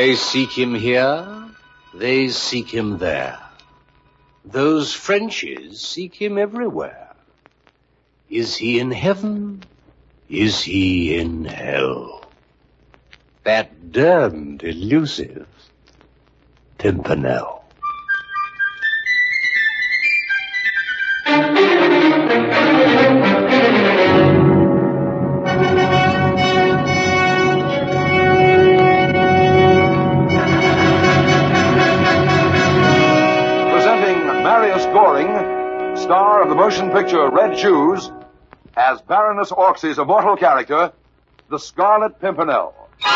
They seek him here, they seek him there. Those Frenchies seek him everywhere. Is he in heaven? Is he in hell? That damned elusive Pimpernel. Star of the motion picture Red Shoes, as Baroness Orcsey's immortal character, the Scarlet Pimpernel.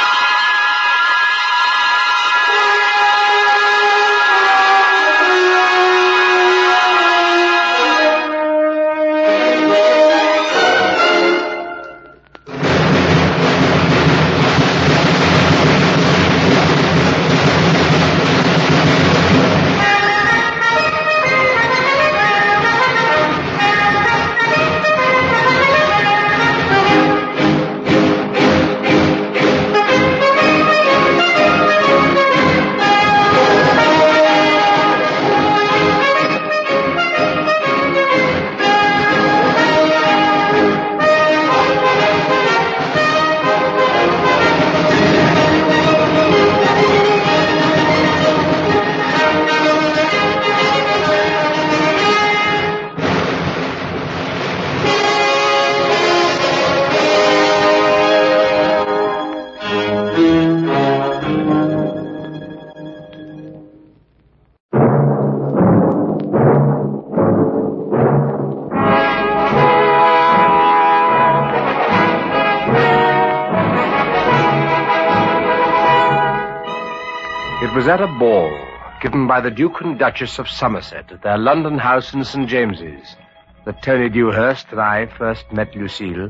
It was at a ball given by the Duke and Duchess of Somerset at their London house in St. James's that Tony Dewhurst and I first met Lucille.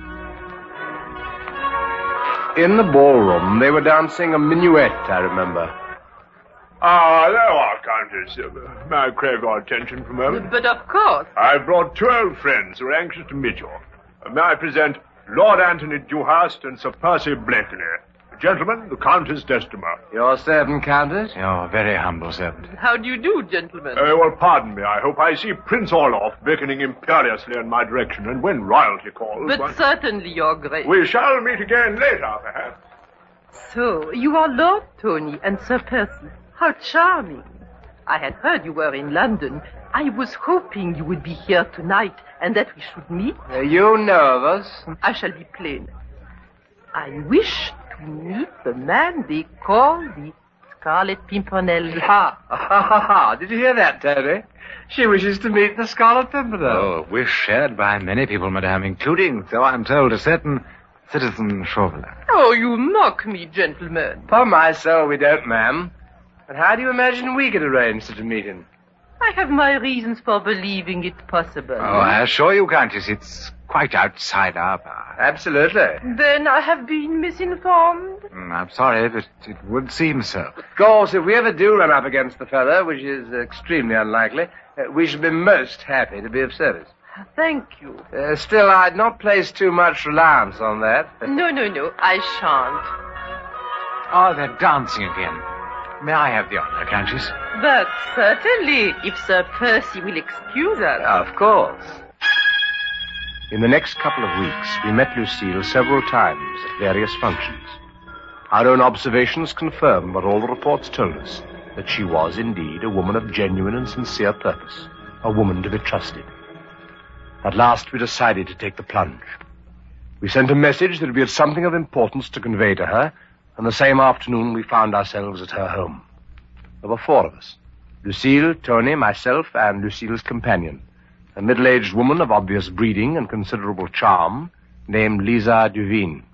In the ballroom, they were dancing a minuet, I remember. There are, Countess. May I crave your attention for a moment? But of course. I've brought 2 old friends who are anxious to meet you. May I present Lord Anthony Dewhurst and Sir Percy Blakeney. Gentlemen, the Countess Desdemona. Your servant, Countess? Your very humble servant. How do you do, gentlemen? Well, pardon me. I hope I see Prince Orloff beckoning imperiously in my direction, and when royalty calls... But certainly, Your Grace. We shall meet again later, perhaps. So, you are Lord Tony and Sir Percy. How charming. I had heard you were in London. I was hoping you would be here tonight, and that we should meet. You know of us. I shall be plain. I wish to meet the man they call the Scarlet Pimpernel. Ha! Did you hear that, Tony? She wishes to meet the Scarlet Pimpernel. Oh, a wish shared by many people, madame, including, so I'm told, a certain Citizen Chauvelin. Oh, you mock me, gentlemen. Upon my soul, we don't, ma'am. But how do you imagine we could arrange such a meeting? I have my reasons for believing it possible. Oh, I assure you, Countess, it's quite outside our power. Absolutely. Then I have been misinformed. I'm sorry, but it would seem so. Of course, if we ever do run up against the fellow, which is extremely unlikely, we shall be most happy to be of service. Thank you. Still, I'd not place too much reliance on that. No, I shan't. Oh, they're dancing again. May I have the honor, Countess? But certainly, if Sir Percy will excuse us. Of course. In the next couple of weeks, we met Lucille several times at various functions. Our own observations confirmed what all the reports told us, that she was indeed a woman of genuine and sincere purpose, a woman to be trusted. At last, we decided to take the plunge. We sent a message that we had something of importance to convey to her, and the same afternoon we found ourselves at her home. There were 4 of us: Lucille, Tony, myself, and Lucille's companion, a middle-aged woman of obvious breeding and considerable charm, named Lisa Duveen.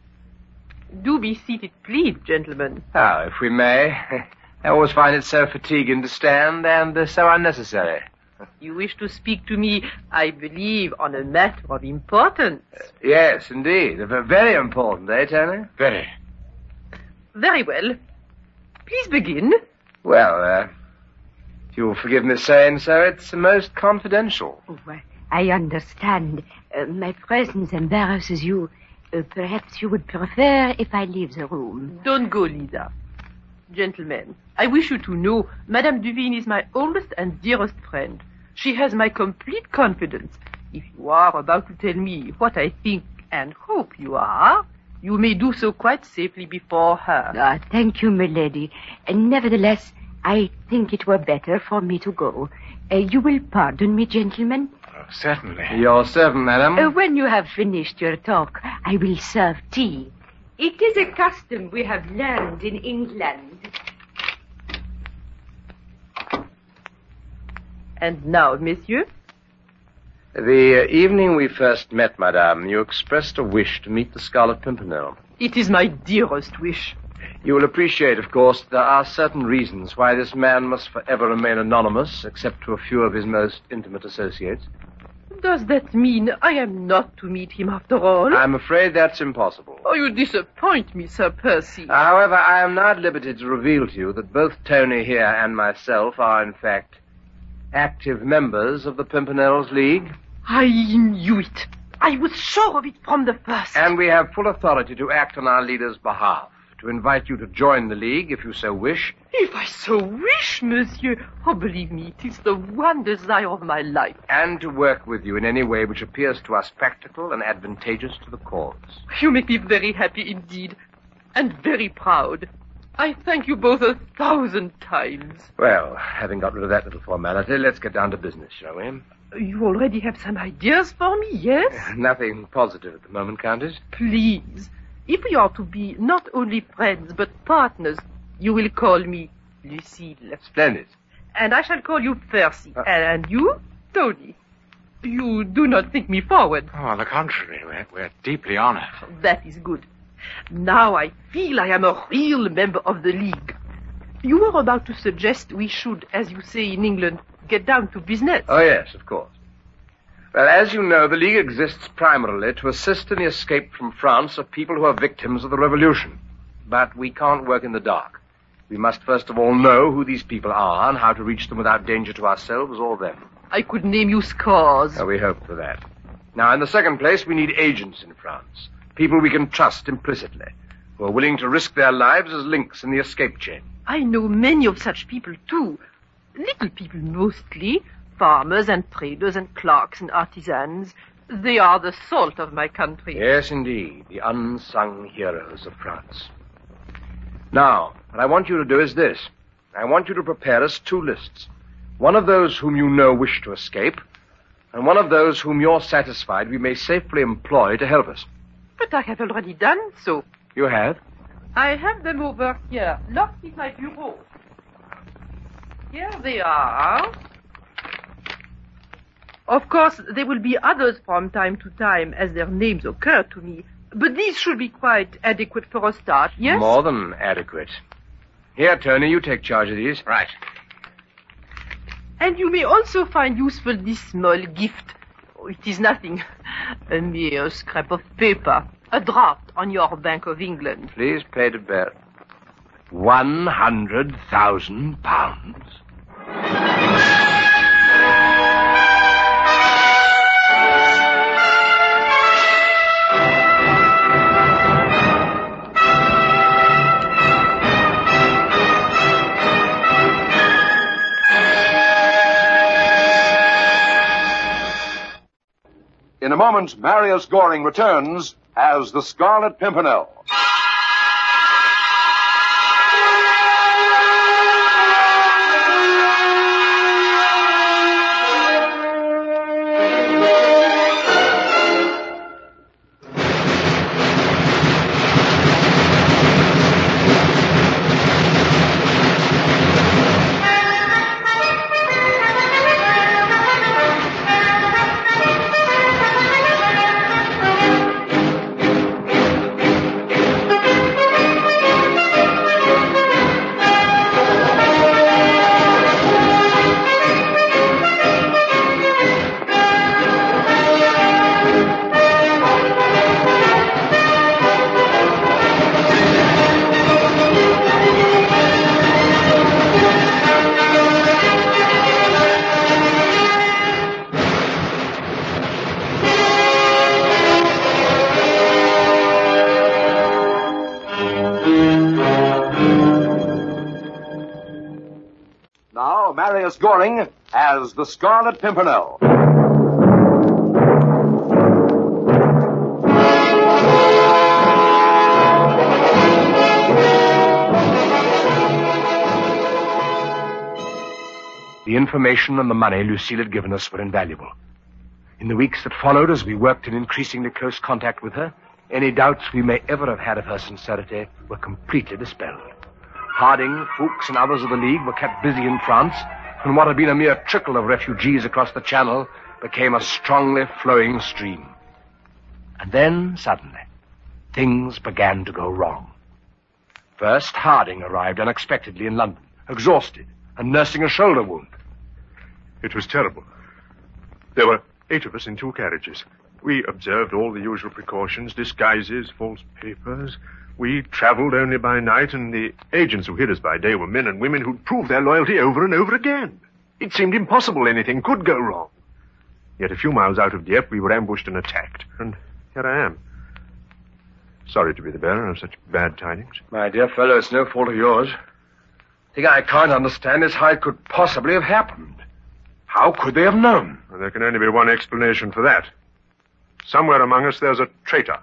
Do be seated, please, gentlemen. Now, if we may. I always find it so fatiguing to stand and so unnecessary. You wish to speak to me, I believe, on a matter of importance. Yes, indeed. Very important, eh, Tony? Very. Very well. Please begin. Well, if you'll forgive me saying so, it's most confidential. Oh, I understand. My presence embarrasses you. Perhaps you would prefer if I leave the room. Don't go, Lisa. Gentlemen, I wish you to know Madame Duveen is my oldest and dearest friend. She has my complete confidence. If you are about to tell me what I think and hope you are, you may do so quite safely before her. Thank you, milady. Nevertheless, I think it were better for me to go. You will pardon me, gentlemen? Certainly. Your servant, madam. When you have finished your talk, I will serve tea. It is a custom we have learned in England. And now, monsieur? The evening we first met, madame, you expressed a wish to meet the Scarlet Pimpernel. It is my dearest wish. You will appreciate, of course, there are certain reasons why this man must forever remain anonymous, except to a few of his most intimate associates. Does that mean I am not to meet him after all? I'm afraid that's impossible. Oh, you disappoint me, Sir Percy. However, I am not at liberty to reveal to you that both Tony here and myself are, in fact, active members of the Pimpernel's League. I knew it. I was sure of it from the first. And we have full authority to act on our leader's behalf, to invite you to join the League if you so wish. If I so wish, monsieur. Oh, believe me, it is the one desire of my life. And to work with you in any way which appears to us practical and advantageous to the cause. You make me very happy indeed, and very proud. I thank you both 1,000 times. Well, having got rid of that little formality, let's get down to business, shall we? You already have some ideas for me, yes? Nothing positive at the moment, Countess. Please, if we are to be not only friends but partners, you will call me Lucille. Splendid. And I shall call you Percy. And you, Tony. You do not think me forward. Oh, on the contrary, we're deeply honored. That is good. Now I feel I am a real member of the League. You were about to suggest we should, as you say in England, get down to business. Oh, yes, of course. Well, as you know, the League exists primarily to assist in the escape from France of people who are victims of the revolution. But we can't work in the dark. We must first of all know who these people are and how to reach them without danger to ourselves or them. I could name you scores. We hope for that. Now, in the second place, we need agents in France. People we can trust implicitly, who are willing to risk their lives as links in the escape chain. I know many of such people, too. Little people mostly. Farmers and traders and clerks and artisans. They are the salt of my country. Yes, indeed. The unsung heroes of France. Now, what I want you to do is this. I want you to prepare us 2 lists. One of those whom you know wish to escape, and one of those whom you're satisfied we may safely employ to help us. But I have already done so. You have? I have them over here, locked in my bureau. Here they are. Of course, there will be others from time to time as their names occur to me. But these should be quite adequate for a start, yes? More than adequate. Here, Tony, you take charge of these. Right. And you may also find useful this small gift. Oh, it is nothing. A mere scrap of paper. A draft on your Bank of England. Please pay to bear. £100,000. In a moment, Marius Goring returns as the Scarlet Pimpernel. Now, Marius Goring as the Scarlet Pimpernel. The information and the money Lucille had given us were invaluable. In the weeks that followed, as we worked in increasingly close contact with her, any doubts we may ever have had of her sincerity were completely dispelled. Harding, Fuchs, and others of the League were kept busy in France, and what had been a mere trickle of refugees across the Channel became a strongly flowing stream. And then, suddenly, things began to go wrong. First, Harding arrived unexpectedly in London, exhausted, and nursing a shoulder wound. It was terrible. There were 8 of us in 2 carriages. We observed all the usual precautions, disguises, false papers. We traveled only by night, and the agents who hid us by day were men and women who'd proved their loyalty over and over again. It seemed impossible anything could go wrong. Yet a few miles out of Dieppe, we were ambushed and attacked. And here I am. Sorry to be the bearer of such bad tidings. My dear fellow, it's no fault of yours. The thing I can't understand is how it could possibly have happened. How could they have known? Well, there can only be one explanation for that. Somewhere among us there's a traitor.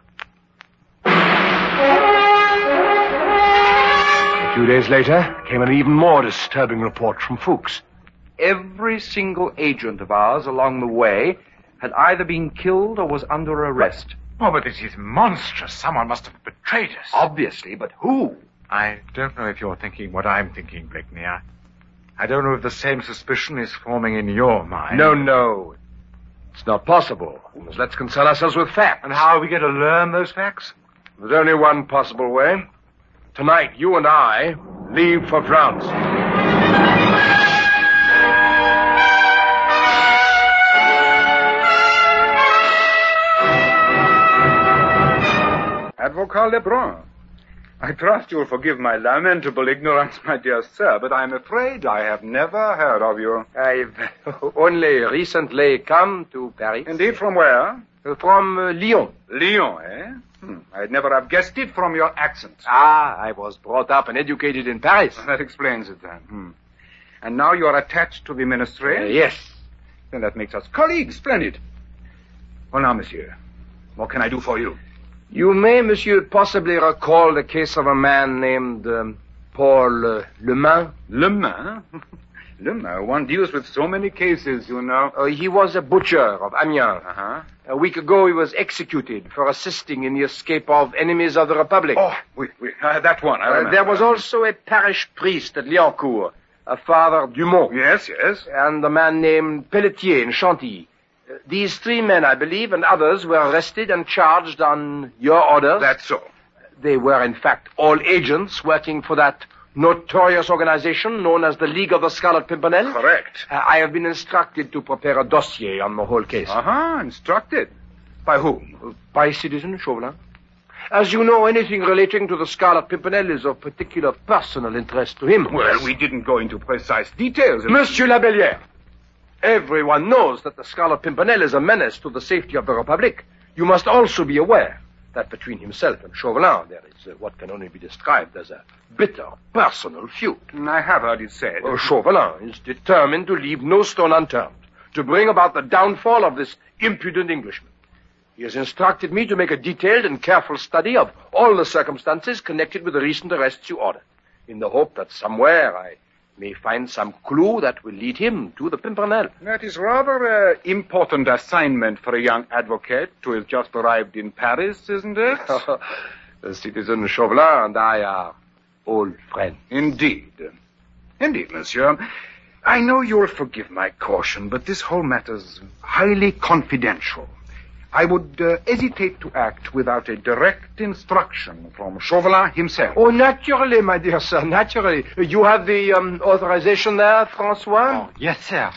A few days later came an even more disturbing report from Fuchs. Every single agent of ours along the way had either been killed or was under arrest. Oh, but this is monstrous. Someone must have betrayed us. Obviously, but who? I don't know if you're thinking what I'm thinking, Blakeney. I don't know if the same suspicion is forming in your mind. No. It's not possible. Let's concern ourselves with facts. And how are we going to learn those facts? There's only one possible way. Tonight, you and I leave for France. Advocate Lebrun, I trust you'll forgive my lamentable ignorance, my dear sir, but I'm afraid I have never heard of you. I've only recently come to Paris. Indeed, from where? From Lyon. Lyon, eh? I'd never have guessed it from your accent. I was brought up and educated in Paris. That explains it, then. And now you're attached to the ministry? Yes. Then that makes us colleagues. Splendid. Well, now, monsieur, what can I do for you? You may, monsieur, possibly recall the case of a man named Paul Le Main. Le Main? Le Main? One deals with so many cases, you know. He was a butcher of Amiens. Uh-huh. A week ago, he was executed for assisting in the escape of enemies of the Republic. Oh, oui. That one, I remember. There was also a parish priest at Liancourt, a Father Dumont. Yes. And a man named Pelletier in Chantilly. These 3 men, I believe, and others were arrested and charged on your orders. That's so. They were, in fact, all agents working for that notorious organization known as the League of the Scarlet Pimpernel. Correct. I have been instructed to prepare a dossier on the whole case. Instructed. By whom? By Citizen Chauvelin. As you know, anything relating to the Scarlet Pimpernel is of particular personal interest to him. Well, we didn't go into precise details. Monsieur Labellière, everyone knows that the Scarlet Pimpernel is a menace to the safety of the Republic. You must also be aware that between himself and Chauvelin there is what can only be described as a bitter personal feud. I have heard it said. Chauvelin is determined to leave no stone unturned to bring about the downfall of this impudent Englishman. He has instructed me to make a detailed and careful study of all the circumstances connected with the recent arrests you ordered, in the hope that somewhere I may find some clue that will lead him to the Pimpernel. That is rather an important assignment for a young advocate who has just arrived in Paris, isn't it? Citizen Chauvelin and I are old friends. Indeed, monsieur. I know you'll forgive my caution, but this whole matter's highly confidential. I would hesitate to act without a direct instruction from Chauvelin himself. Oh, naturally, my dear sir, naturally. You have the authorization there, François? Oh, yes, sir.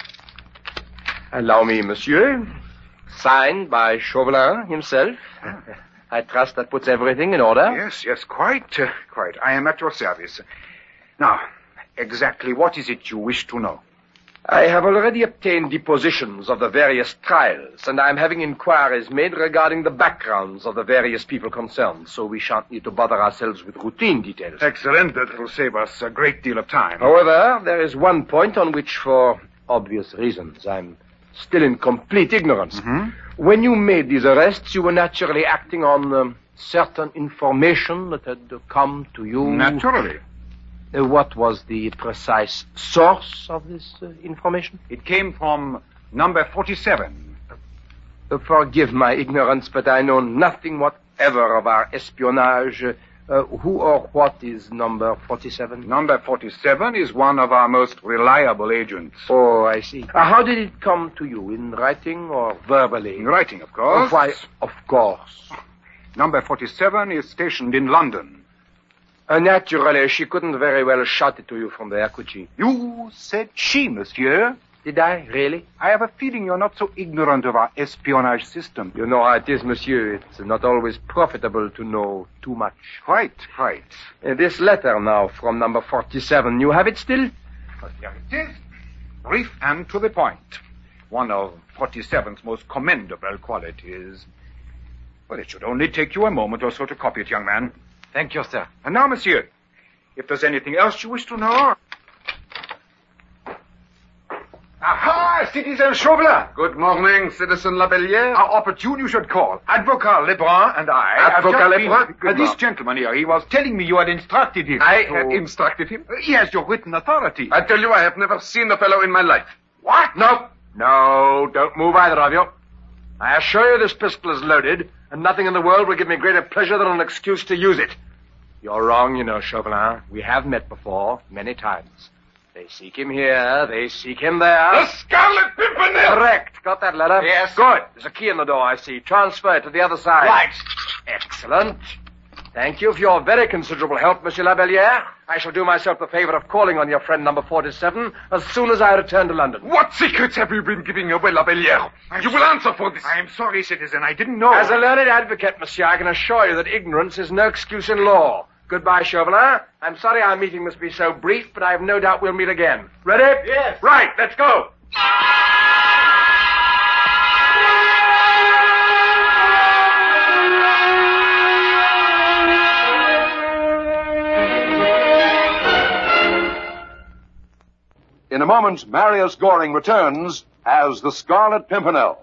Allow me, monsieur. Signed by Chauvelin himself. I trust that puts everything in order. Yes, quite. I am at your service. Now, exactly what is it you wish to know? I have already obtained depositions of the various trials, and I'm having inquiries made regarding the backgrounds of the various people concerned, so we shan't need to bother ourselves with routine details. Excellent. That will save us a great deal of time. However, there is one point on which, for obvious reasons, I'm still in complete ignorance. When you made these arrests, you were naturally acting on certain information that had come to you. Naturally. What was the precise source of this information? It came from number 47. Forgive my ignorance, but I know nothing whatever of our espionage. Who or what is number 47? Number 47 is one of our most reliable agents. Oh, I see. How did it come to you? In writing or verbally? In writing, of course. Why, of course. Number 47 is stationed in London. Naturally, she couldn't very well shout it to you from there, could she? You said she, monsieur. Did I, really? I have a feeling you're not so ignorant of our espionage system. You know how it is, monsieur. It's not always profitable to know too much. Quite. This letter now from number 47, you have it still? Here it is. Brief and to the point. One of 47's most commendable qualities. Well, it should only take you a moment or so to copy it, young man. Thank you, sir. And now, monsieur, if there's anything else you wish to know... Aha, Citizen Chauvelin! Good morning, Citizen Labelliere. How opportune you should call. Advocate Lebrun and I... Advocate Lebrun? Good this morning. gentleman here, he was telling me you had instructed him. I had instructed him. He has your written authority. I tell you, I have never seen the fellow in my life. What? No, don't move either of you. I assure you this pistol is loaded, and nothing in the world will give me greater pleasure than an excuse to use it. You're wrong, you know, Chauvelin. We have met before, many times. They seek him here, they seek him there. The Scarlet Pimpernel! Correct. Got that letter? Yes. Good. There's a key in the door, I see. Transfer it to the other side. Right. Excellent. Thank you for your very considerable help, Monsieur Labelliere. I shall do myself the favor of calling on your friend number 47 as soon as I return to London. What secrets have you been giving away, Labelliere? You will answer for this. I am sorry, citizen. I didn't know. As a learned advocate, monsieur, I can assure you that ignorance is no excuse in law. Goodbye, Chauvelin. I'm sorry our meeting must be so brief, but I have no doubt we'll meet again. Ready? Yes. Right, let's go. In a moment, Marius Goring returns as the Scarlet Pimpernel.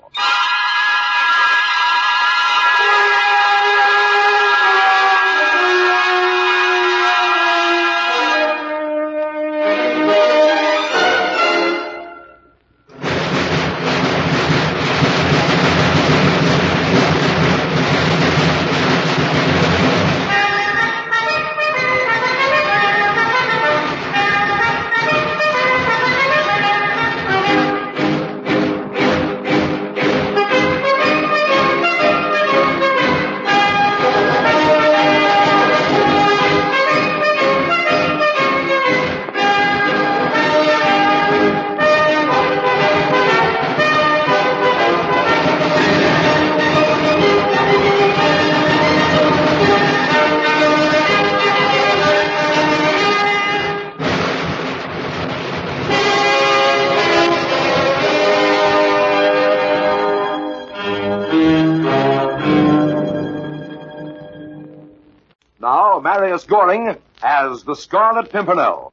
Now, Marius Goring as the Scarlet Pimpernel.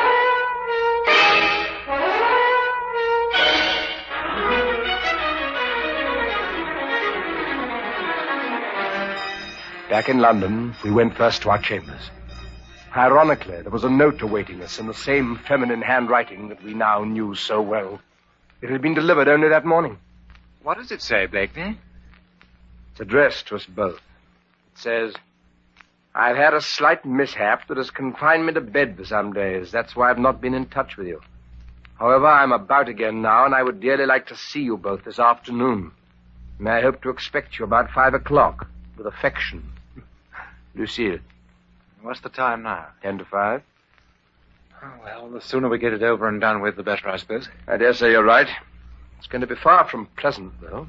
Back in London, we went first to our chambers. Ironically, there was a note awaiting us in the same feminine handwriting that we now knew so well. It had been delivered only that morning. What does it say, Blakeney? It's addressed to us both. It says, I've had a slight mishap that has confined me to bed for some days. That's why I've not been in touch with you. However, I'm about again now, and I would dearly like to see you both this afternoon. May I hope to expect you about 5 o'clock, with affection. Lucille. What's the time now? 10 to 5. Oh, well, the sooner we get it over and done with, the better, I suppose. I dare say you're right. It's going to be far from pleasant, though.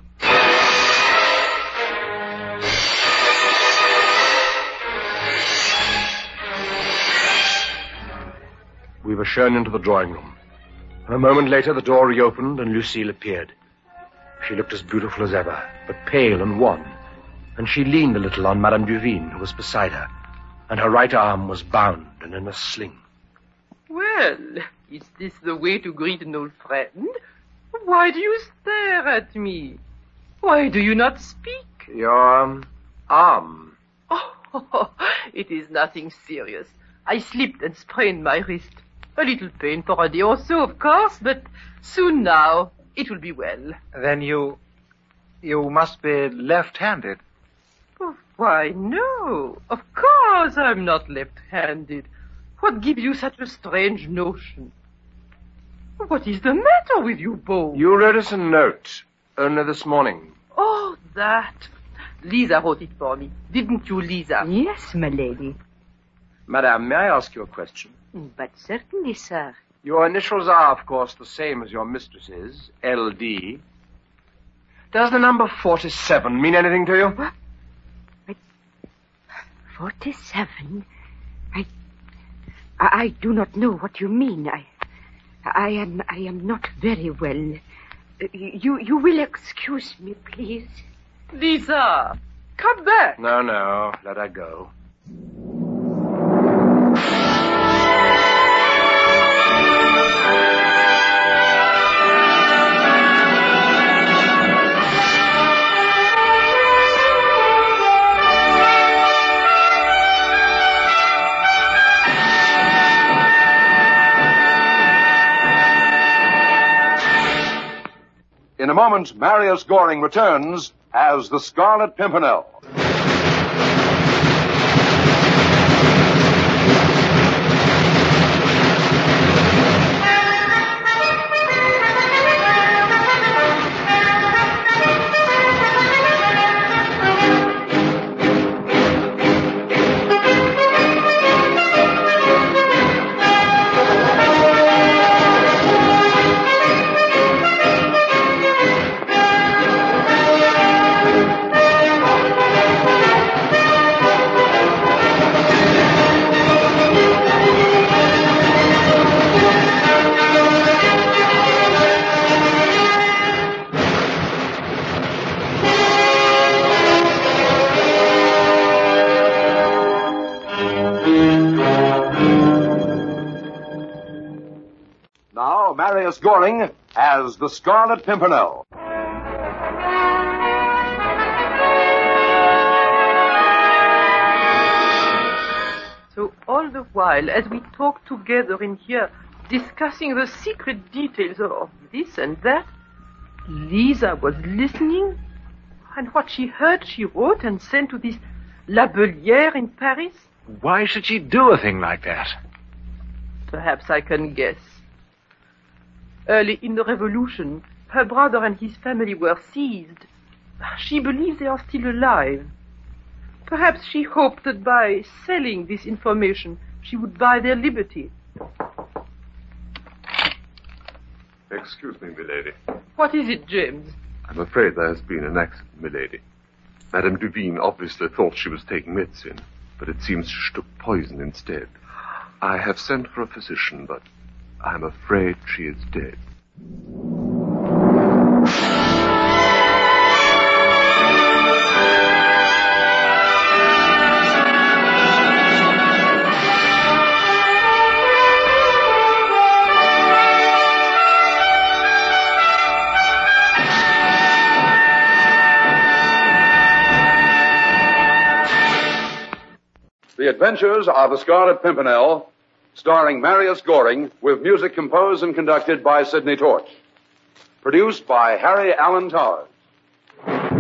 We were shown into the drawing room. A moment later, the door reopened and Lucille appeared. She looked as beautiful as ever, but pale and wan, and she leaned a little on Madame Duveen, who was beside her, and her right arm was bound and in a sling. Well, is this the way to greet an old friend? Why do you stare at me? Why do you not speak? Your arm. Oh, it is nothing serious. I slipped and sprained my wrist. A little pain for a day or so, of course, but soon now it will be well. Then you must be left-handed. Oh, why, no. Of course I'm not left-handed. What gives you such a strange notion? What is the matter with you both? You wrote us a note only this morning. Oh, that. Lisa wrote it for me. Didn't you, Lisa? Yes, my lady. Madame, may I ask you a question? But certainly, sir. Your initials are, of course, the same as your mistress's, L.D. Does the number 47 mean anything to you? What? 47? I do not know what you mean. I am not very well. You will excuse me, please. Lisa, come back. No, let her go. In a moment, Marius Goring returns as the Scarlet Pimpernel. Now, Marius Goring as the Scarlet Pimpernel. So all the while, as we talk together in here, discussing the secret details of this and that, Lisa was listening, and what she heard she wrote and sent to this La Bellière in Paris. Why should she do a thing like that? Perhaps I can guess. Early in the revolution, her brother and his family were seized. She believes they are still alive. Perhaps she hoped that by selling this information, she would buy their liberty. Excuse me, milady. What is it, James? I'm afraid there has been an accident, milady. Madame Duveen obviously thought she was taking medicine, but it seems she took poison instead. I have sent for a physician, but I'm afraid she is dead. The Adventures of the Scarlet Pimpernel, starring Marius Goring, with music composed and conducted by Sidney Torch. Produced by Harry Allen Towers.